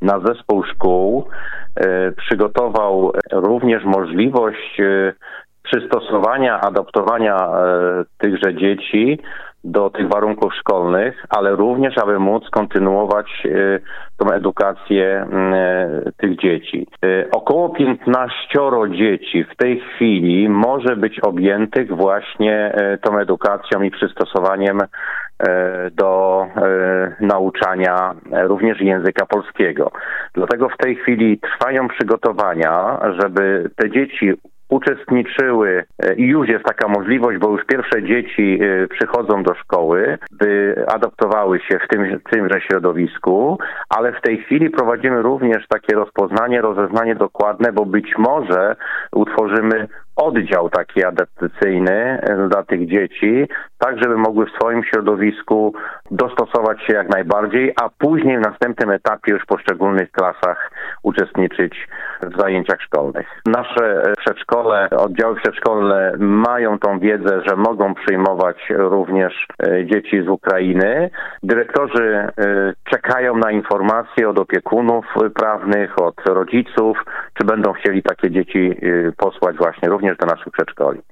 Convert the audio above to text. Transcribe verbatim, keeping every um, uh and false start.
nasz zespół szkół przygotował również możliwość przystosowania, adaptowania tychże dzieci do tych warunków szkolnych, ale również, aby móc kontynuować tą edukację tych dzieci. Około piętnaścioro dzieci w tej chwili może być objętych właśnie tą edukacją i przystosowaniem do nauczania również języka polskiego. Dlatego w tej chwili trwają przygotowania, żeby te dzieci uczestniczyły i już jest taka możliwość, bo już pierwsze dzieci przychodzą do szkoły, by adaptowały się w tym, tymże środowisku, ale w tej chwili prowadzimy również takie rozpoznanie, rozeznanie dokładne, bo być może utworzymy oddział taki adaptacyjny dla tych dzieci, tak żeby mogły w swoim środowisku dostosować się jak najbardziej, a później w następnym etapie już w poszczególnych klasach uczestniczyć w zajęciach szkolnych. Nasze przedszkole, oddziały przedszkolne mają tą wiedzę, że mogą przyjmować również dzieci z Ukrainy. Dyrektorzy czekają na informacje od opiekunów prawnych, od rodziców, czy będą chcieli takie dzieci posłać właśnie również do naszych przedszkoli.